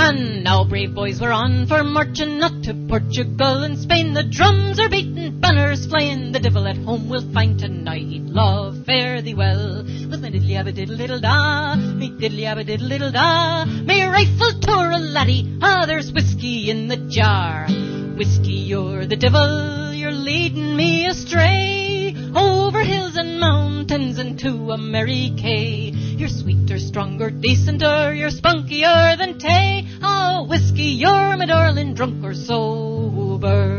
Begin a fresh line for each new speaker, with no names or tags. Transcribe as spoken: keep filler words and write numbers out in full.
And now, brave boys, we're on for marching not to Portugal and Spain. The drums are beating, banners flying, the devil at home we'll find tonight. Love, fare thee well, with my diddly-abba-diddle-diddle-da, me diddly-abba-diddle-diddle-da. Me rifle tore a laddie, ah, there's whiskey in the jar. Whiskey, you're the devil, you're leading me astray, over hills and mountains and to a merry Kay. You're sweeter, stronger, decenter, you're spunkier than Tay. Oh, whiskey, you're my darling, drunk or sober.